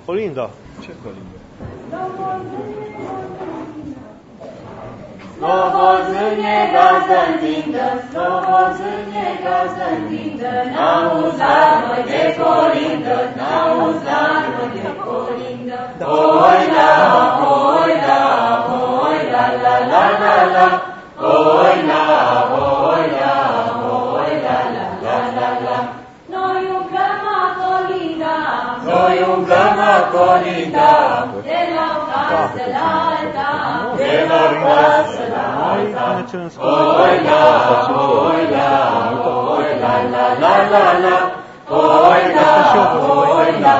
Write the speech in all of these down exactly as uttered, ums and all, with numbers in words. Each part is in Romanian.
Colinda. Ce colindă? Slobozânje gazdandindă, slobozânje gazdandindă, n-auzi larmă de colindă, n-auzi larmă de colindă. Oi la, oi la, oi la la la la la, oi la, oi la, oi la la la la la. Noi umblăm a colinda, noi umblăm a colinda, de la o casă la alta, de la o casă la alta. Oi la, oi la, oi la la la la la, oi la, oi la,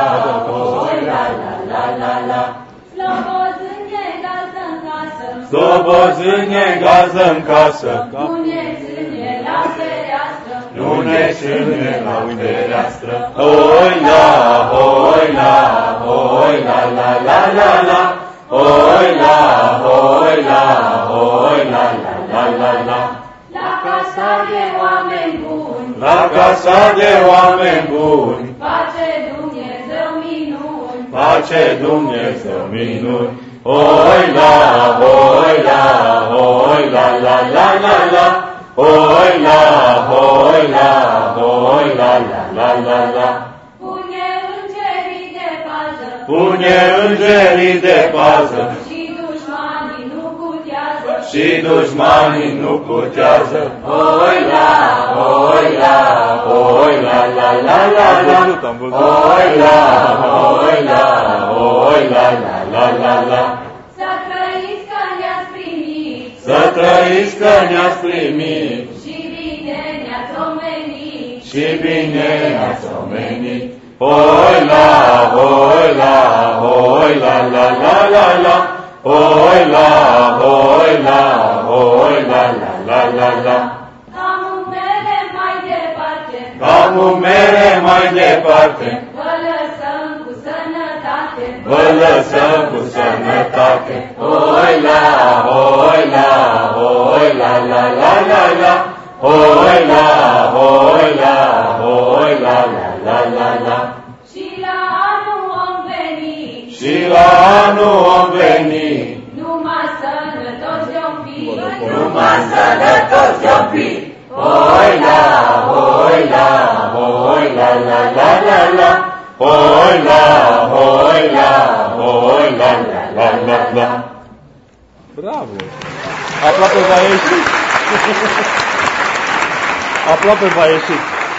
oi la la la la la. Slobozânje gază în casă, slobozânje gază în casă, nu ne ține la fereastră, nu ne ține la fereastră. Oi la, oi la, oi la la la la la, oi la, oi la, oi la la la la la. La casa de oameni buni, la casa de oameni buni, face Dumnezeu minuni, face Dumnezeu minuni. Oi la, oi la, oi la la la la la, oi la, oi la, oi la la la la la. Pune îngerii de pază, pune îngerii de pază, și dușmanii nu putează, și dușmanii nu putează. Oi la, oi la, oi la la la la la, oi la, oi la, oi la la la la la. Să trăiți că ne-ați primit, să trăiți că ne-ați primit, și bine ne-ați omenit, și bine ne-ați omenit. Oi la, oi la, oi la la la la la, oi la, oi la, oi la la la la la. Cam umere mai departe, cam umere mai departe, vă lăsăm cu sănătate, vă lăsăm cu sănătate. Oi la, oi la, oi la la la la la, oi la, oi la, oi la la la la la. Și la anul om veni, și la anul om veni, numai sănătoși de-om fi, numai sănătoși de-om fi. Oi la, oi la, oi la la la la la, oi la, oi la, oi la la la la la. Bravo! Aproape v-a ieșit! Aproape v-a ieșit!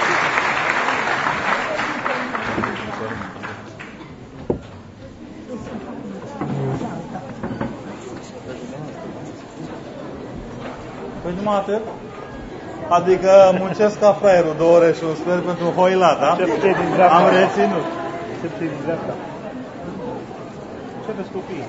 Păi numai atât? Adică muncesc ca fraierul două ore și un sfert pentru hoilat, da? Am reținut. Ce ții din dreapta? Ce vezi copiii?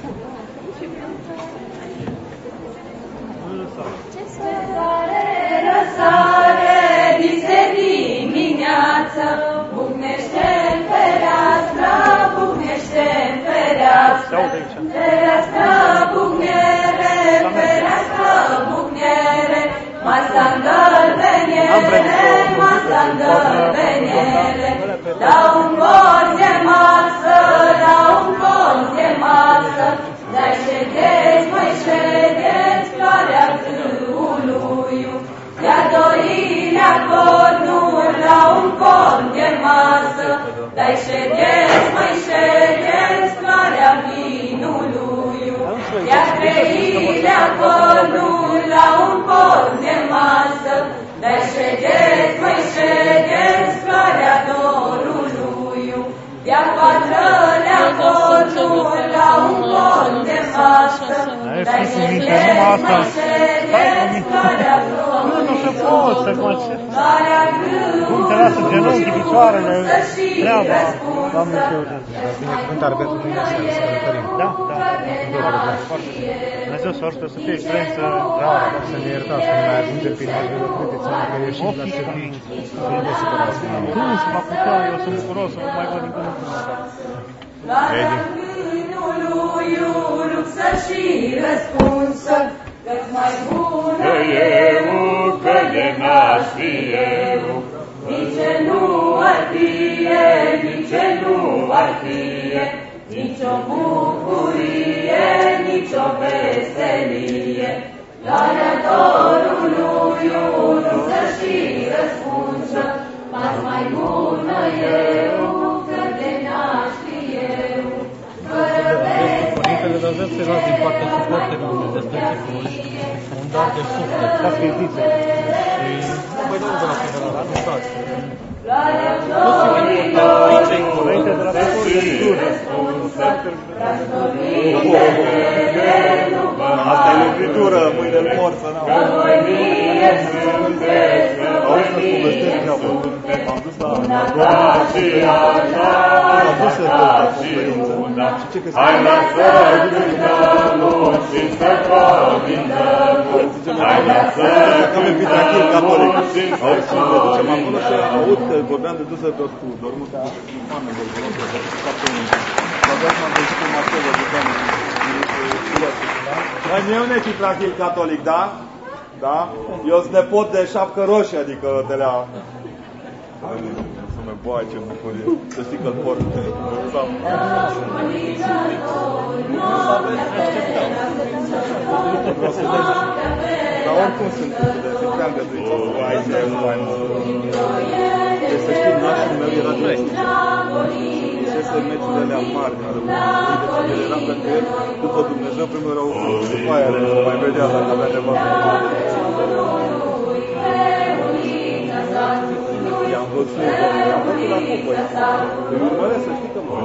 Răsare, răsare, dise dimineață, bucnește-n fereastră, bucnește-n fereastră, fereastră, bucnere, fereastră, bucnere, masandăr venere, masandăr venere, la un colț de masă, la un colț de masă, dar ședeți, măi ședeți, floarea câuluiu, de-a doilea cornul la un colț de masă, dar ședeți, măi ședeți, floarea vinuluiu, de-a treilea cornul la un colț de masă, dar ședeți, măi ședeți, floarea doruluiu, de-a patrulea cornul la un colț de masă, dar ședeți, măi ședeți, floarea doruluiu, floarea Cum te lasă genunchii, picioarele, treaba. Doamne, ce urgent. Binecuvântare pentru mine să sărbătorim. Da, da, da. Dumnezeu să orice să fie experiență rară. Să ne iertați, să ne mai ajungem prin ajunul, credeți-mă că ieșim la servici, să nu vă supărați. Când se va putea, eu sunt bucuros să vă mai văd din când în când. Floarea vinuluiu, luxă și răspunsă, că-ți mai bună că eu, că de n-aș fi eu, nici nu ar fie, nici nu ar fie, nicio bucurie, nicio veselie. La Dorului unu să și răspunsă, mas mai bună eu, că de naști eu. Fără Părintele Dumnezeu se lasă din partea suporterilor despre Chipului, un dar de suflet. Ca să-i zice. Și băi, nu de la Federal, nu stați. Înainte de la Federal, Asta e lucritură, mâine-l mor să n-au. Auzi să-ți povestesc treabă. M-am dus la... M-am dus să văd la conferință. Și ce că Hai la sărbători și să cuvintăm. Hai la Că mi-e pitrachil catolic. Auzi și mă ducem acolo și aud că vorbeam de Düsseldorf cu dormul cu oameni de Europa. Mă dau m-am găsit în Marcelo de doamne. Eu nu e pitrachil catolic, da? Da? Eu sunt nepot de șapcă roșie, adică de la... Să mă boaie, ce bucurie. Să știi că-l port. Dar oricum sunt studenți, sunt prea îngăduiți. Aici e faimă. Deci să știi, nașul meu era trăiesc. Șese meciurile alea mari din România. Deci el era pentru el, după Dumnezeu, primul erau după aia, mai vedea dacă avea nevastă. I-am văzut, i-am văzut la cupă. Îmi urmăresc să știi că mă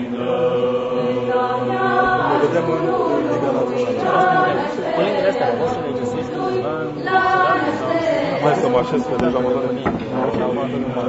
mă vedeam în Liga Națională. Părintele astea, poți să le găsești undeva în... Mai să mă așez, că deja mă doare minte. Ah,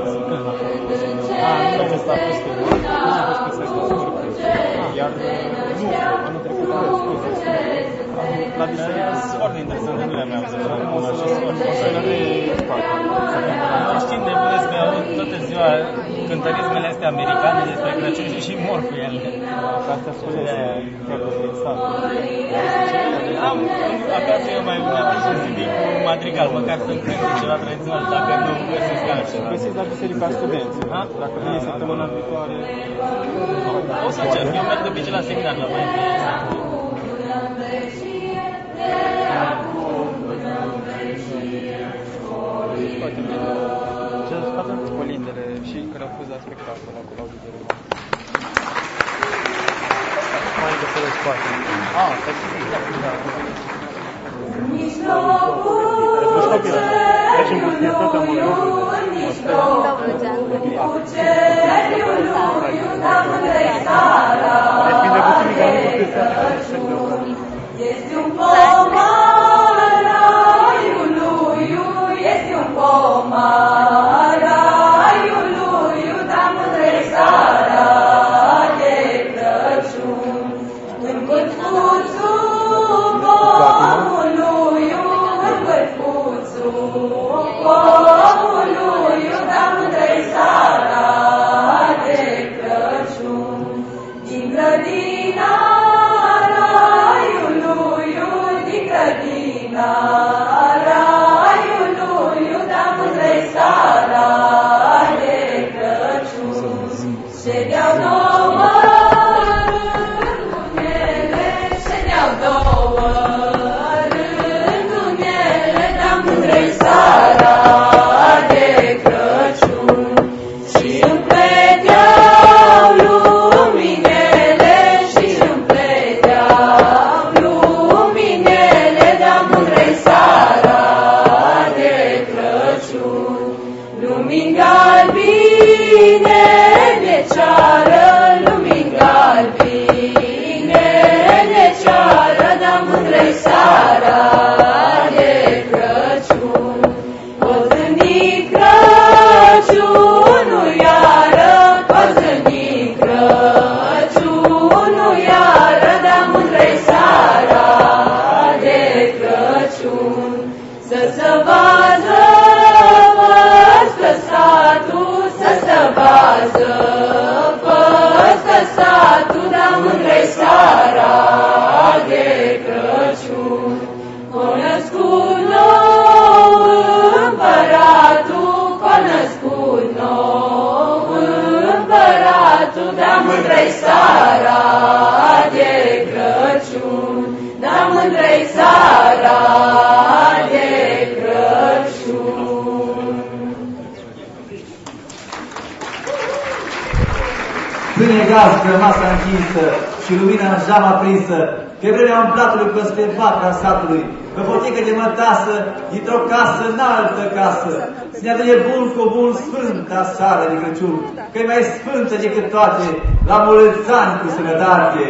nu am stat peste nu am fost pe site-ul. Iar nu, anul trecut am spus. La biserică sunt foarte interesante, nu le-am mai auzit. O să le fac. Știi, nebunesc că aud toată ziua cântărismele astea americane despre Crăciun și și mor cu ele. Asta spune chiar de stat. Am acasă eu mai una și zic cu madrigal, măcar să-mi cânte ceva tradițional, dacă nu găsesc așa. Găsiți la biserica studenții. Dacă vine săptămâna viitoare... O să încerc, eu merg de obicei la seminar la mai ce facem colindele și când au fost la spectacol acolo au vizit. Mai că se le spate. Ah, stai să zic. Nici locul Facem bustietatea Moldovului. Depinde puțin ca nu bustietatea. Este un pom al raiului, este un pom al raiului, dar mândrei seara de Crăciun. În călcuțul pomului, în călcuțul pomului, dar mândrei seara de Crăciun. Din grădina raiului, din grădina raiului, dar mândrei seara de Crăciun. Ședeau două rândunele, ședeau două rândunele, dar mândrei seara de Crăciun. Și împleteau luminele, și împleteau luminele, dar mândrei seara noastră, masa închisă și lumina în geam aprinsă, pe vremea umplatului păspre vatra satului, pe potică de mătasă, dintr-o casă în altă casă, să ne adune bun cu bun sfânta seară de Crăciun, că e mai sfântă decât toate, la mulți ani cu sănătate.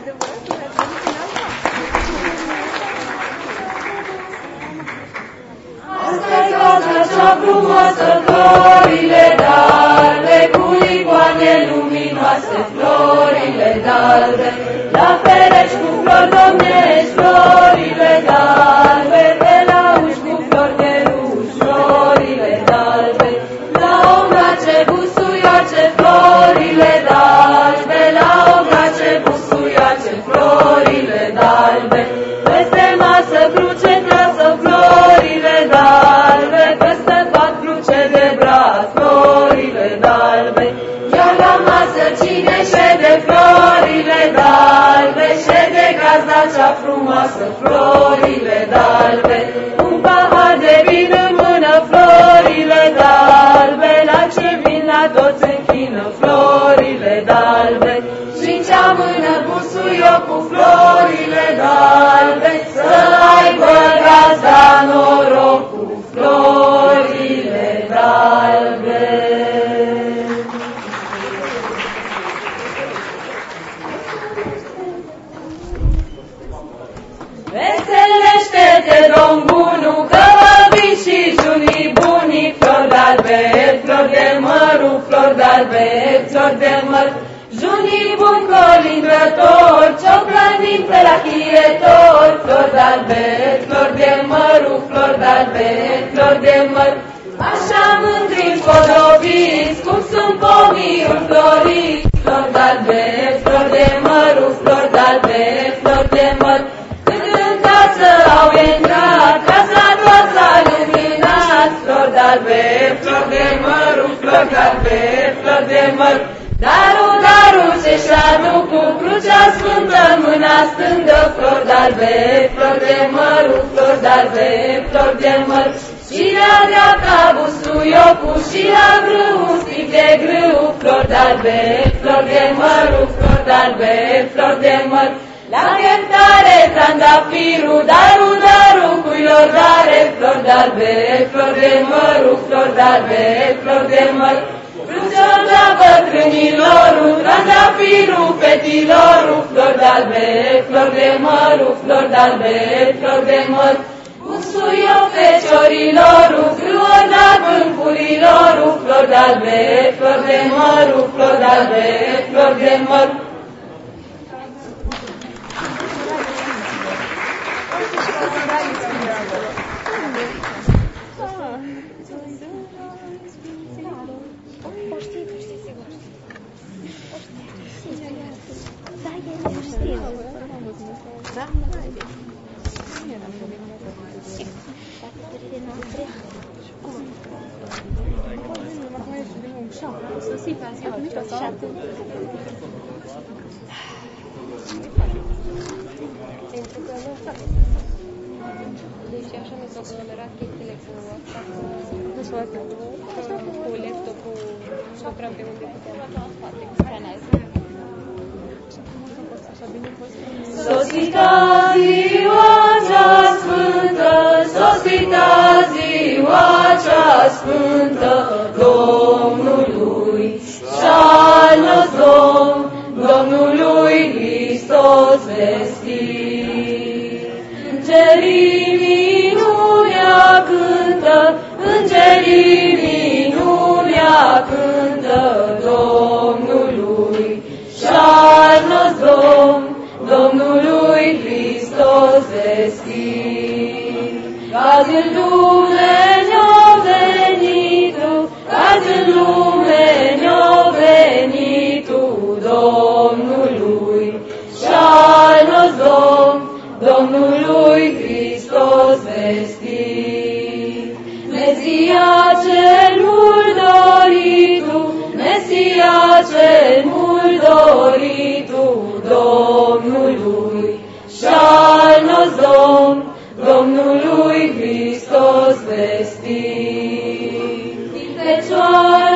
Asta-i casa cea frumoasă, florile d'albe, cu ligoane luminoase, florile d'albe, la pereți cu flori domnești, florile d'albe, pe la uși cu flori de ruși, florile d'albe, la ombrace busuioace, florile d'albe, la ombrace busuioace, florile d'albe, peste masă cruce trasă, florile d'albe, peste pat cruce de braț, florile d'albe, iar la masă cine șede, florile d'albe, șede gazda cea frumoasă, florile d'albe, un pahar de vin în mână, florile d'albe, la ce vin la toți închină, florile d'albe, și-n cea mână busuioc cu florile d'albe, să aibă gazda noroc cu florile d'albe. Veselește-te, domn bunu, că va vin și junii bunii, flori d'albe, flori de măru, flori d'albe, flori de măr, junii buni colindători, cioclanim pe la chietori, flori d'albe, flori de măru, flori d'albe, flori de măr, așa mândri împodobiți, cum sunt pomii înfloriți, flori d'albe, flori de măru, flori d'albe, flori de măr, cât în casă au intrat, casa toată a luminat, flori d'albe, flori de măru, flori d'albe, flori de măr, daru, daru, ceșanu cu crucea sfântă în mâna stângă, flori d'albe, flori de măru, flori d'albe, flori de măr, și la dreapta busuiocul, și la grâu un stic de grâu, flori d'albe, flori de măru, flori d'albe, flori de măr, la pieptare trandafirul, daru, daru, cuilor dare, flori d'albe, flori de măru, flori d'albe, flori de măr, crucior la bătrânilorul, trandafirul fetilorul, flori d'albe, flori de măru, flori d'albe, flori de măr, busuioc feciorilorul, grâor la vâncurilorul, flori d'albe, flori de măru, flori d'albe, flori de măr. Pentru că nu fac. Deci așa mi s-au aglomerat chestiile cu WhatsApp, cu laptopul, nu prea pe unde puteam face, scanează. Sosita ziua cea sfântă, sosita ziua cea sfântă, Domnului, și-al nostru Domn, Domnului Hristos vestit. Îngerii minunea cântă, îngerii minunea cântă, Domnului, și-al nostru Domn, Domnului Hristos vestit. Azi în lume ne-a venit Tu, azi în lume ne-a venit Tu, Domnului, și-al nostru Domn, Domnului Hristos vestit. Mesia cel mult dorit Tu, Mesia cel mult dorit Tu, Domnului, și-al nostru Domn, Domnului Hristos vestit. Din Fecioară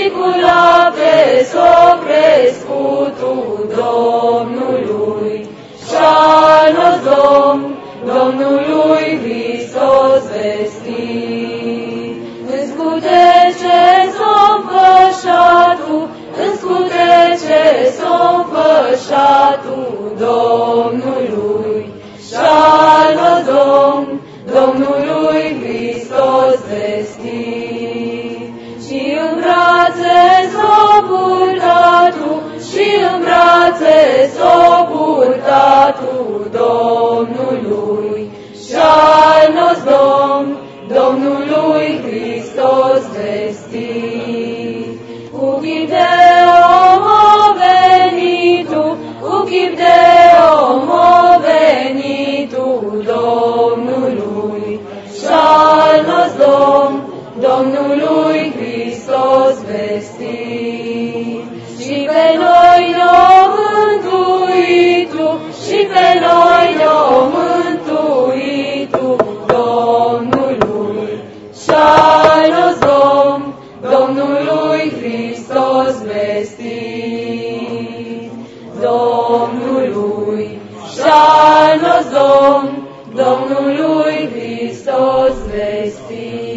Picula pe s-o crescutul Domnului, și-a nos Domn, Domnului Hristos vestit. În scutece s-o împășatul, în scutece s-o împășatul Domnului, și-a nos Domn, Domnului Hristos vestit. Și în brațe s-o purtatul, și în brațe s-o purtatul Domnului, și-a nos Domn, Domnului Hristos vestit. Cu chip de om a venit tu, cu chip de om a venit tu Domnului, și-a nos Domn, Domnului Hristos vestit. Și pe noi ne-o mântuit tu, și pe noi ne-o mântuit tu Domnului, și-a nos Domn, Domnului Hristos vestit. Domnului, și-a nos Domn, Domnului Hristos vestit.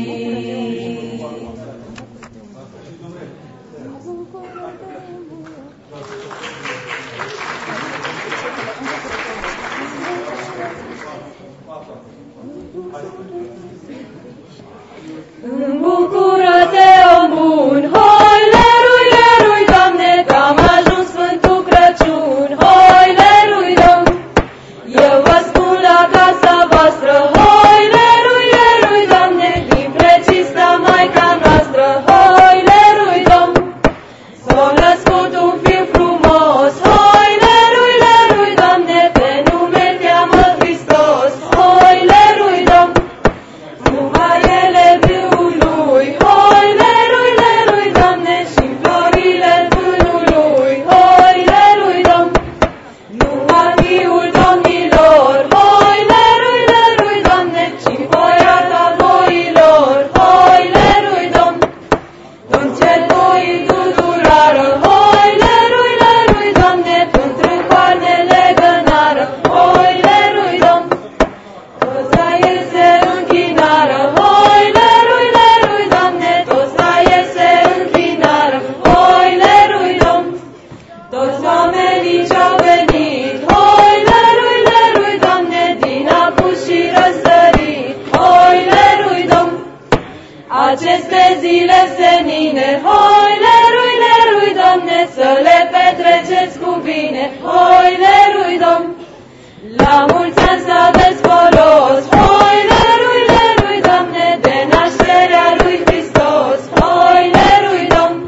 Bucură-te, om bun, hoi, lerui, lerui, Doamne, că am ajuns Sfântul Crăciun, hoi, lerui, Doamne. Eu vă spun la casa voastră, hoi, lerui, lerui, Doamne, din precista Maica noastră, hoi, lerui, Doamne. S-a născut un fiu frumos, hoi, lerui, lerui, Doamne, pe nume cheamă Hristos, hoi, lerui, Doamne. Numai ele viului, hoi, lerui, lerui, Doamne, și florile vânului, hoi, lerui, Doamne. Numai Fiul Domnilor, hoi, lerui, lerui, Doamne, și voiata voilor, hoi, lerui, Doamne. În cer voii tuturară, hoi, lerui, lerui, Doamne, pentru coarnele gănară, hoi, lerui, Doamne. Toți la el se închinară, hoi, lerui, lerui, Doamne, toți la el se închinară, hoi, lerui, Doamne. Toți oamenii ce-au venit, hoi, lerui, lerui, Doamne, din apus și răsărit, hoi, lerui, Doamne. Aceste zile senine, hoi, lerui, lerui, Doamne, să le petreceți cu bine, hoi, lerui, Doamne. La mulți ani să aveți folos, hoi, lerui, lerui, Doamne, de nașterea lui Hristos, hoi, lerui, Doamne.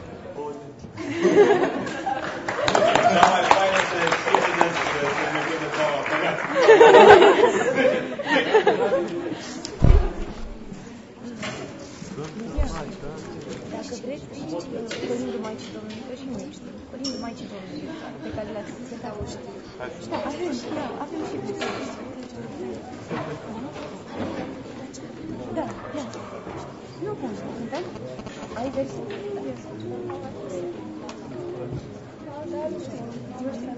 Cea mai faină se scrie despre Dumnezeu de ceva păgat. Dacă vreți, Părintele Maicii Domnului, că și noi știm, Părintele Maicii Domnului, pe care l-ați cântat o știu. Da, avem, da, avem și versiuni. Da, da. Nu cum să cântăm? Ai versiuni? Da, versiuni. Da, nu știu. Nu știu.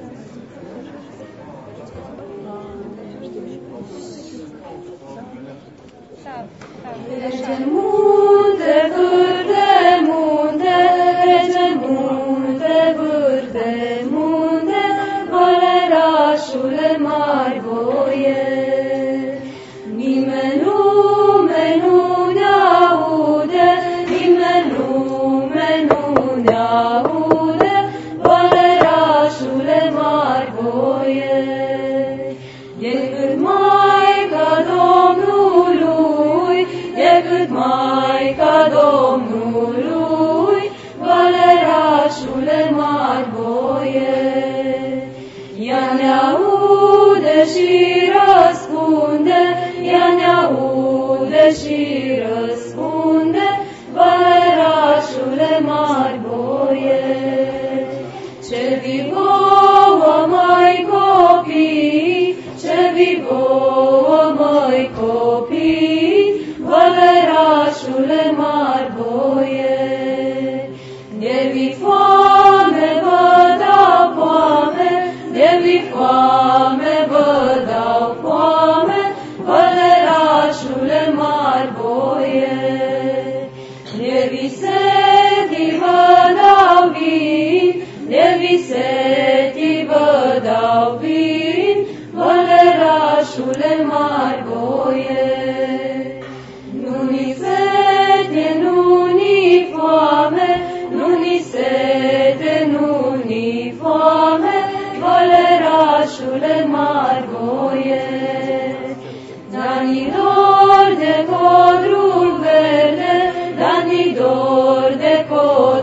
Da, da, Trece munte, vârte munte, trece munte, vârte munte, valerașule mari voie. Nimeni lume nu ne aude, nimeni lume nu ne aude, valerașule mari voie. Decât Maica Domnului, decât Maica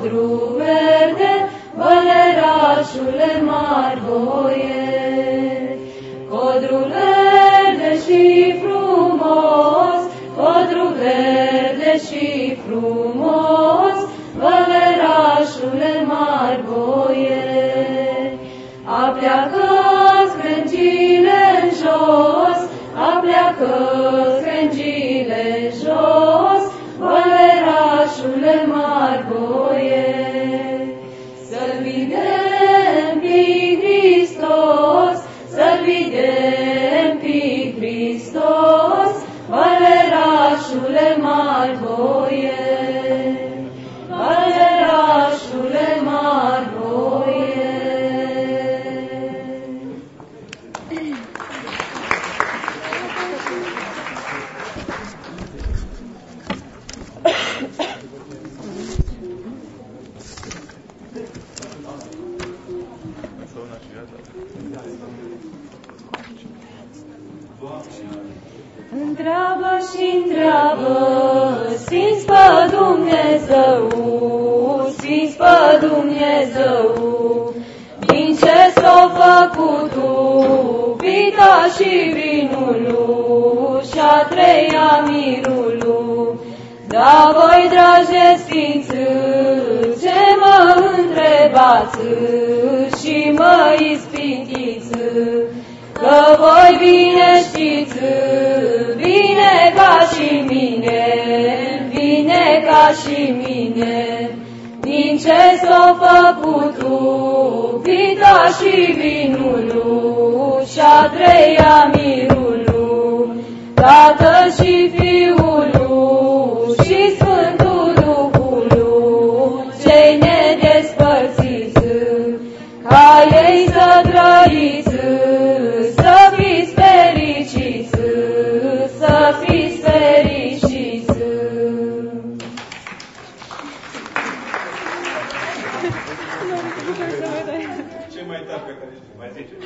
codru verde, bălerașule mari boieri. Codru verde și frumos, codru verde și frumos, bălerașule mari boieri. A pleacă-ți crengile în jos, a pleacă-ți crengile jos, bălerașule mari boieri. Să-l vedem pe Hristos, să-l vedem pe Hristos, bălerașule mari boieri. Bălerașule mari boieri. Întreabă și întreabă, Sfinți pe Dumnezeu, Sfinți pe Dumnezeu, din ce s-a făcut tu, vita și vinul și-a treia mirul. Da voi, dragi Sfinți, ce mă întrebați și mă ispitiți, că voi bine știți, bine ca și mine, bine ca și mine, din ce s-a făcut tu, vita și vinul și-a treia mirul, Tatăl și Fiul și Sfântul Duhul, cei nedespărțiți, ca ei să trăiți, să fiți fericiți, să fiți fericiți. Ce mai tare pe care știi, mai zice?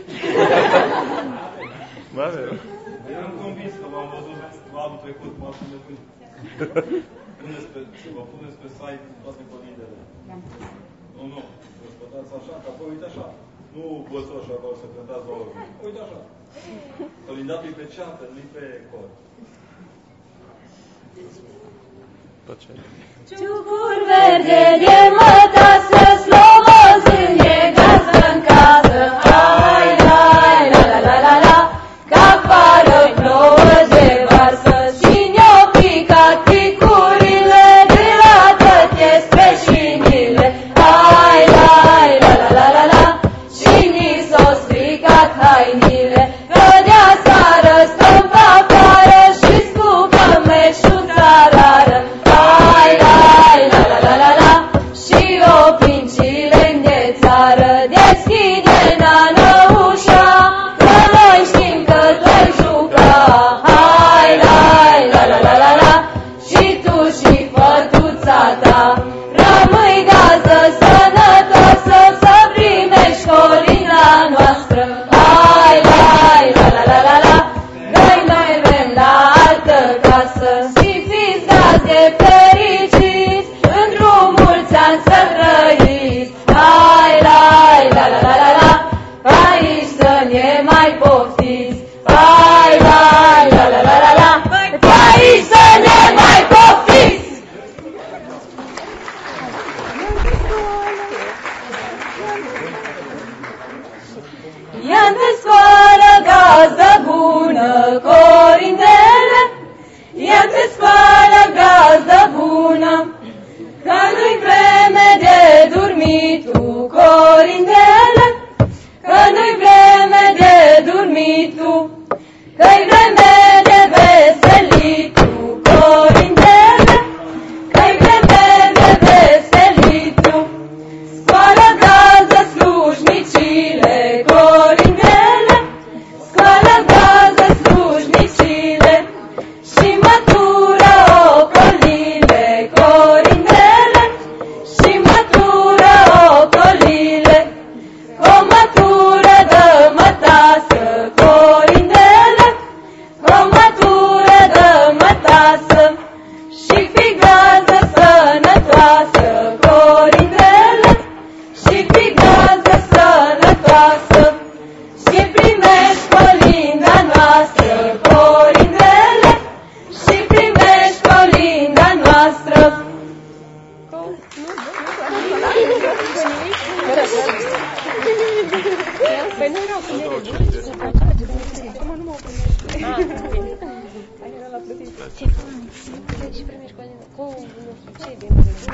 Eram convins că v-am văzut anul trecut, m-am spus vă puneți pe site toate colindele. Nu, nu, vă spătați așa, că apoi uite așa. Nu văzut așa că o să cântați la urmă. Uite așa. Colindatul e pe ceată, nu-i pe cor. Ciucuri verde de mătasă, slobos în e gazdă în casă. Ai, ai, la, la, la, la, la, ca afară plouă de varsă. Cine-o picat picurile, de la tătie spre șinile. Ai, ai, la, la, la, la, la, și ni s-o stricat hainile. Că de-aseară stăm pe afară și scupăm meșuța rară. Ai, ai, la, la, la, la, la, și Păi nu erau cum era. Acum nu m-au primit. Ah, bine. Aia era la plătit. Ce faci? Și primești cu nu știu ce de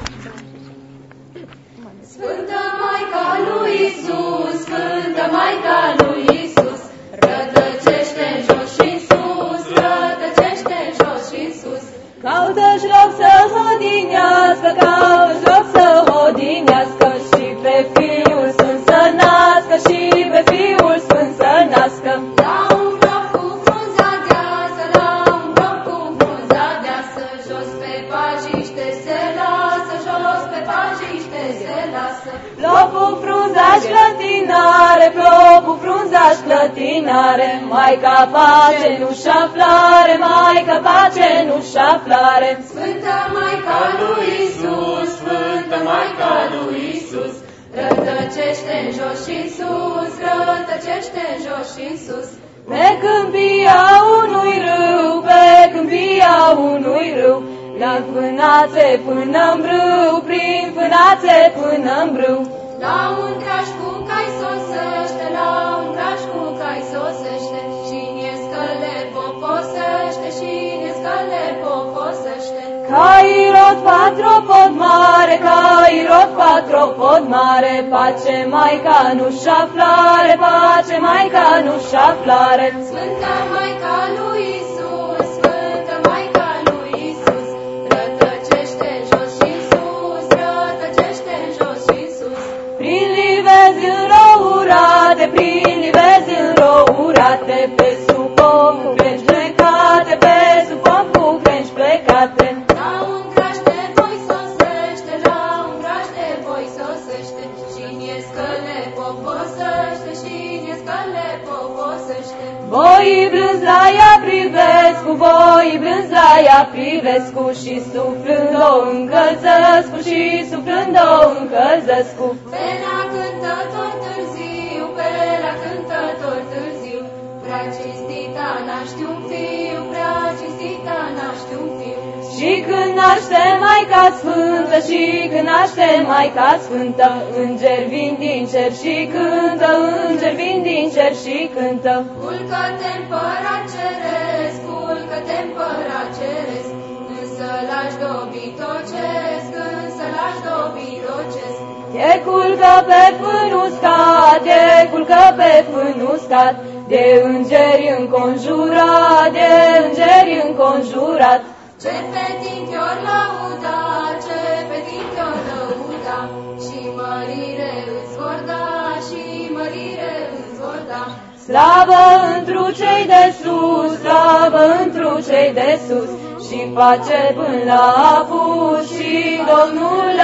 Sfântă Maica lui Iisus, Sfântă Maica lui Iisus, rătăcește-n jos și-n sus, rătăcește-n jos și-n sus. Caută-și loc să hodinească, caută-și loc să hodinească, și pe Fiul Sfânt să nască, și pe Fiul Sfânt să nască. La un grob cu frunza deasă, la un grob cu frunza deasă, jos pe pajiște se lasă, jos pe pajiște se lasă. Plopul frunza-și clătinare, plopul frunza-și clătinare, Maica pace nu-și aflare, Maica pace nu-și aflare. Sfântă Maica lui Iisus, Sfântă Maica lui Iisus, rătăcește-n jos și-n sus, rătăcește-n jos și-n sus. Pe câmpia unui râu, pe câmpia unui râu, la fânațe până-n brâu, prin fânațe până-n brâu. La un traș cum cai sosește, la un traș cum cai sosește, și-n escăle poposește, și-n escăle poposește. Cairot patropod mare, Cairot patropod mare, pace Maica nu-și aflare, pace Maica nu-și aflare. Sfânta Maica lui Iisus, Sfânta Maica lui Iisus, rătăcește-n jos și-n sus, rătăcește-n jos și-n sus. Prin livezi înrourate, prin livezi înrourate, pe sub pom cu crengi plecate, pe sub pom cu crengi plecate. La un graș de voi sosește, la un graș de voi sosește, și-n escăle poposește, și-n escăle poposește. Voi blânzi la ea privesc, voi blânzi la ea privesc, și suflând-o încălzesc, și suflând-o încălzesc. Pe la cântător târziu, pe la cântător târziu, prea cinstita naște un fiu, prea cinstita naște un fiu. Și când naște Maica Sfântă, și când naște Maica Sfântă, îngeri vin din cer și cântă, îngeri vin din cer și cântă. Culcă-te împărat ceresc, culcă-te împărat ceresc, însă lași dobitocesc, însă lași dobitocesc. E culcă pe fân uscat, e culcă pe fân uscat, de îngeri înconjurat, de îngeri înconjurat. Ce pe tine te-or lăuda, ce pe tine te-or lăuda, și mărire îți vor da, și mărire îți vor da. Slavă întru cei de sus, slavă întru cei de sus, și pace până la apus, și Domnul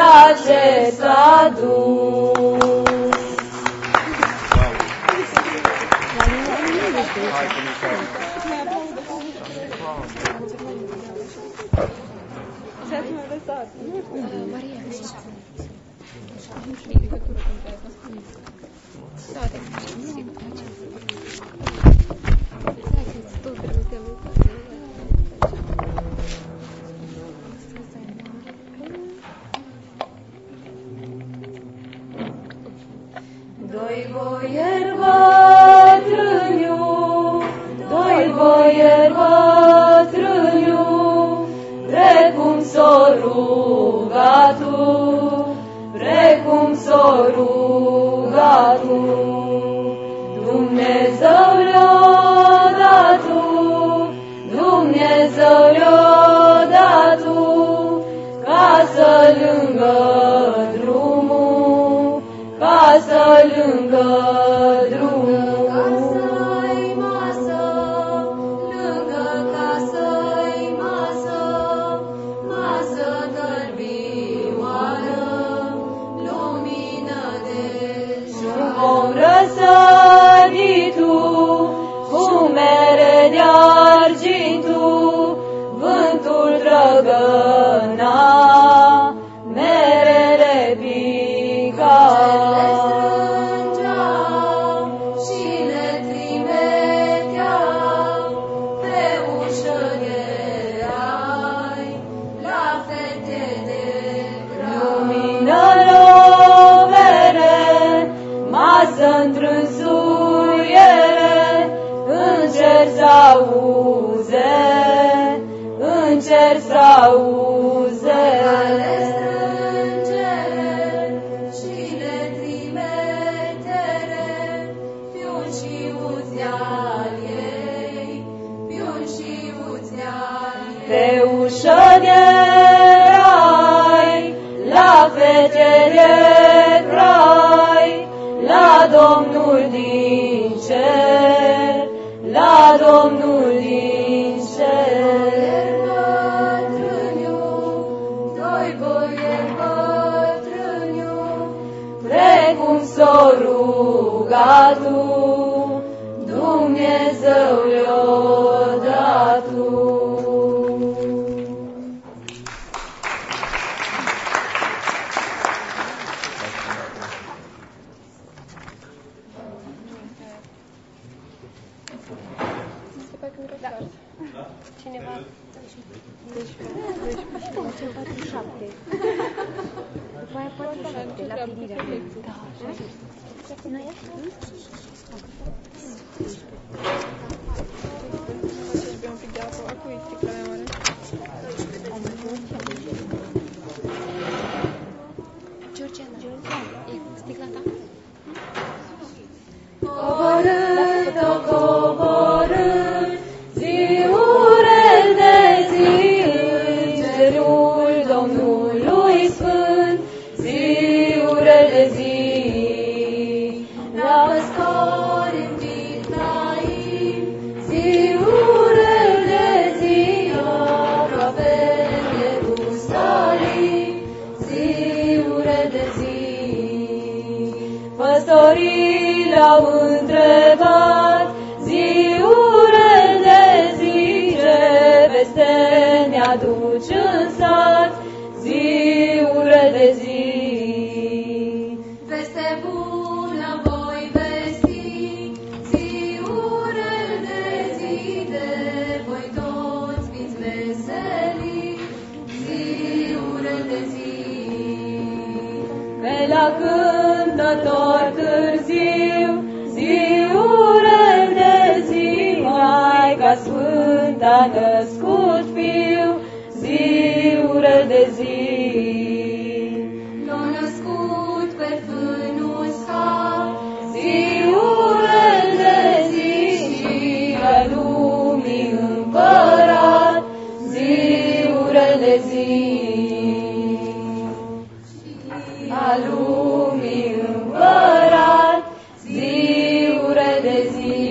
acesta dus. Maria, nu știu. Nu știu legătură cu care mă spune. Da, te sigur, face. Hai că-ți tot trebuie să Doi boieri bătrâniu, doi boieri bătrâniu, precum s-o ruga tu, precum s-o ruga tu. Dumnezeu le-o dat tu, Dumnezeu le-o dat tu, casă lângă drumul, casă lângă drumul. Casă-i masă, lângă casă-i masă, masă gărbioară, lumină de joară. Vom răsări tu, cu mere de argintu, vântul drăgăna, merele pica. să întrânsuie, în cer s-auze, în cer s-auze. Și le trimitere, fiun și uți al ei, fiun și uți al ei. Pe ușă de rai, la fete de crai, la Domnul din cer, la Domnul din cer. Doi boieri bătrâniu, Precum s-o ruga tu, Dumnezeu le-o dat tu. Cineva doisprezece, patruzeci și șapte. După aia patruzeci și șapte, la plinirea. Da, așa. Noi așa? Un pic de apă, acum e sticla mea mare. Georgiana, e sticla ta? Coborât, o coborât, ziurel de zi, îngerul Domnului Sfânt, ziurel de zi. La păstori în Pitlaim, ziurel de zi, aproape de Ierusalim, ziurel de zi. Păstorii l-au întrebat, ziurel de zi, ce veste ne-aduci în sat, ziurel de zi. Veste bună voi vesti, ziurel de zi, de voi toți fiți veseli, ziurel de zi. Pe la cântător târziu, ziurel de zi, Maica Sfântă a născut Fiu, ziurel de zi. L-a născut pe fânul scar, Ziurel de zi și a lumii împărat, ziurel de zi. A lumii împărat, ziurel de zi.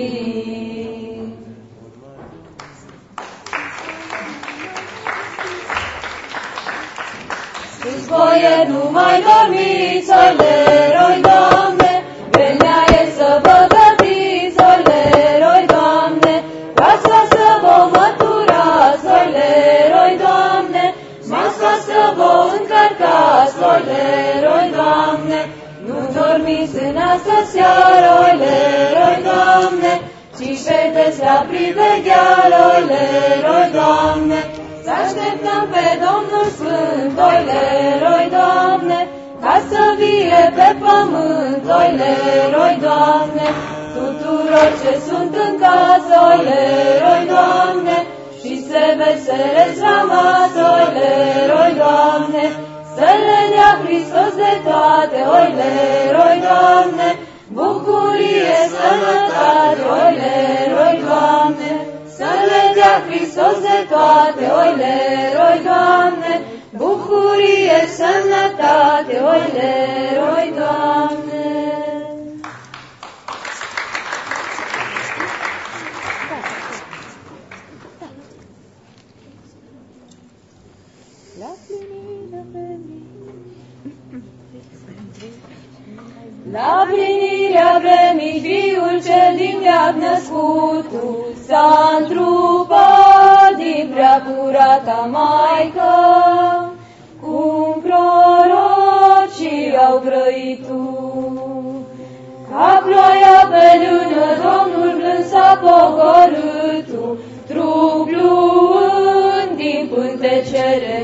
Sfânți boieri, nu mai dormiți, oileroi, Doamne, vremea e să vă gătiți, oileroi, Doamne, casa să vă măturați, oileroi, Doamne, masa să vă încărcați, oileroi, Doamne, nu dormiți în asta seară, oileroi, Doamne, ci ședeți la privegheală, oileroi, Doamne, să așteptăm pe Domnul Sfânt, oileroi, Doamne, ca să vie pe pământ, oileroi, Doamne, tuturor ce sunt în casă, oileroi, Doamne, și se veselesc la masă, oileroi, Doamne, să le dea Hristos de toate, oileroi, Doamne, bucurie, sănătate, oileroi, Doamne, să le dea Hristos de toate, oileroi, Doamne, bucurie, sănătate, oileroi, Doamne. La plinirea vremii, la plinirea vremii, Fiul cel din veac născut tu, s-a întrupat din prea curata Maică, cum prorocii au grăit tu. Ca ploaia pe lână, Domnul blând s-a pogorât tu, trup luând din pântecele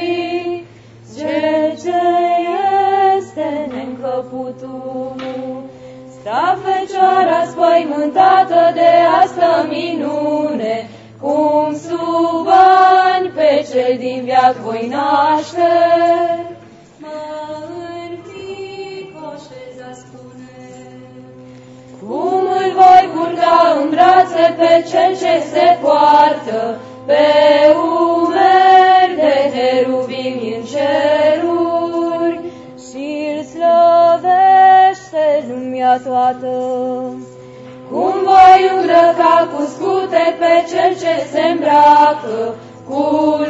Maicii, ce ce este neîncăputul, Ta Fecioara spăimântată de asta minune, cum sub ani pe cel din viac voi naște. Mă înfricoșeza, spune, cum îl voi purta în brațe pe cel ce se poartă pe umeri de heruvimi în ceruri și-l slăvește lumea toată. Cum voi îmbrăca cu scute pe cel ce se îmbracă cu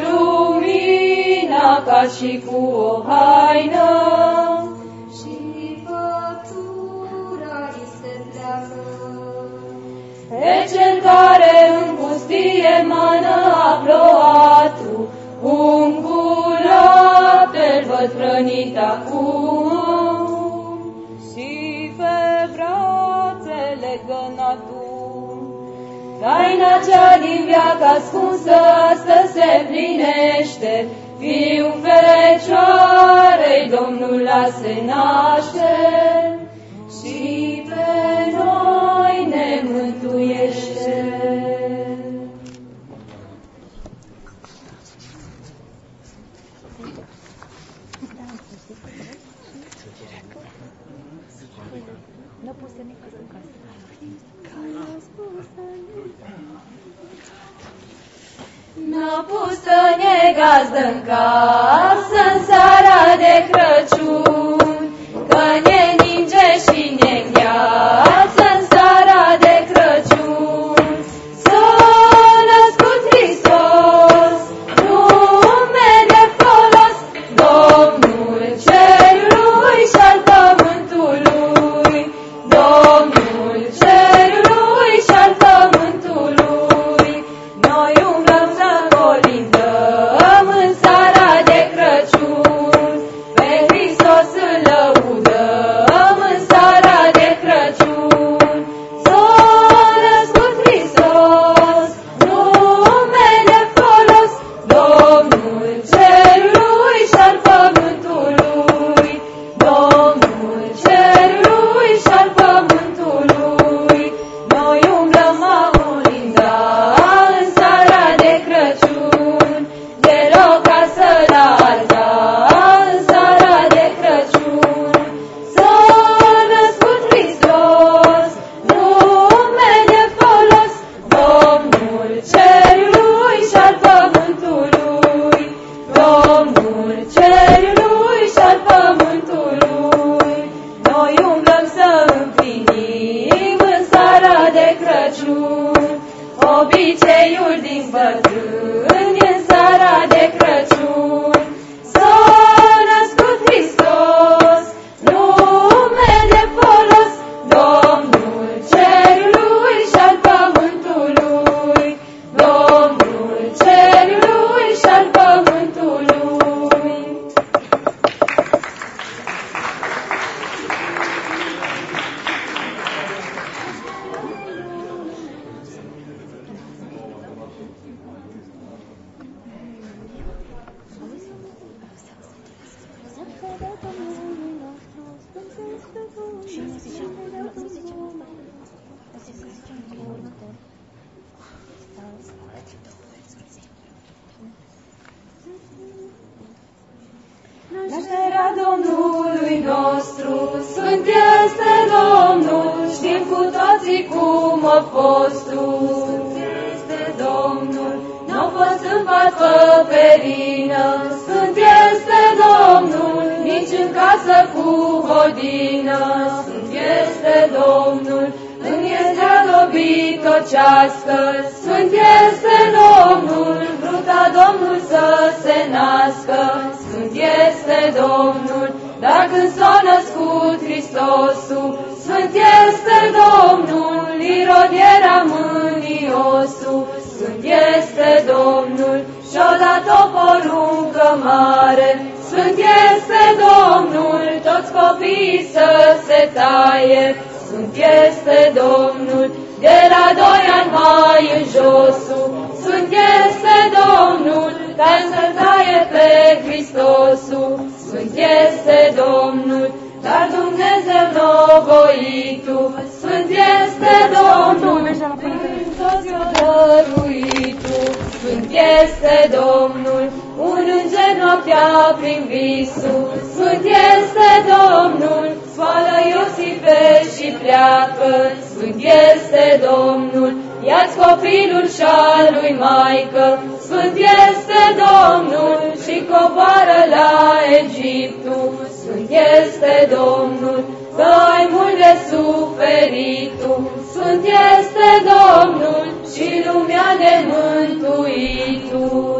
lumina ca și cu o haină și făptura îi se pleacă. Pe cel care în pustie mână a plouat-o, ungulat îl văd hrănit acum și pe brațele gănatul. Taina cea din viață ascunsă astăzi se plinește, Fiul Fecioarei Domnul la se naște și pe noi ne mântuiește. N-a pus să ne gazdă în casă în seara de Crăciun, că ne ninge și ne îngheață în seara de Crăciun. S-a născut Hristos, nume de folos, Domnul cerului și-al pământului, Domnul cerului și-al pământului. Noi umblăm să colindăm în seara de Crăciun, pe Hristos îl lăudăm în seara de Crăciun. S-a născut Hristos, nume de folos, Domnul cerului și-al pământului, Domnul cerului și-al pământului. Noi umblăm a colinda în seara de Crăciun, de la o casă la alta în seara de Crăciun. S-a născut Hristos, nume de folos, Domnul cerului și-al pământului, Domnul cerului și-al pământului. Noi umblăm să împlinim în seara de Crăciun obiceiul din bătrâni în seara de Crăciun. S-a născut Hristos, nume de folos, Domnul cerului și-al pământului, Domnul cerului și-al pământului. Nașterea Domnului nostru, Sfânt este Domnul, știm cu toții cum a fost tu. Sfânt este Domnul, n-a fost în pat păperină, Sfânt este Domnul, nici în casă cu hodină. Sfânt este Domnul, în este dobitocească, Sfânt este Domnul, bruta Domnul să se nască. Sfânt este Domnul, dar când s-a născut Hristosul, Sfânt este Domnul, Irod era mâniosul. Sfânt este Domnul, și-o dat o poruncă mare, Sfânt este Domnul, toți copiii să se taie. Sfânt este Domnul, de la doi ani mai în josul. Sfânt este Domnul, care să-L taie pe Hristosul. Sfânt este Domnul, dar Dumnezeu n-o voit tu, Sfânt este Domnul, toți o dăruit tu, Sfânt este Domnul, un înger noaptea prin visul, Sfânt este Domnul, scoală Iosife și pleacă, Sfânt este Domnul, ia-ți copilul și-al lui maică, Sfânt este Domnul și coboară la Egiptul, Sfânt este Domnul, că ai mult de suferit tu, Sfânt este Domnul și lumea de mântuit tu.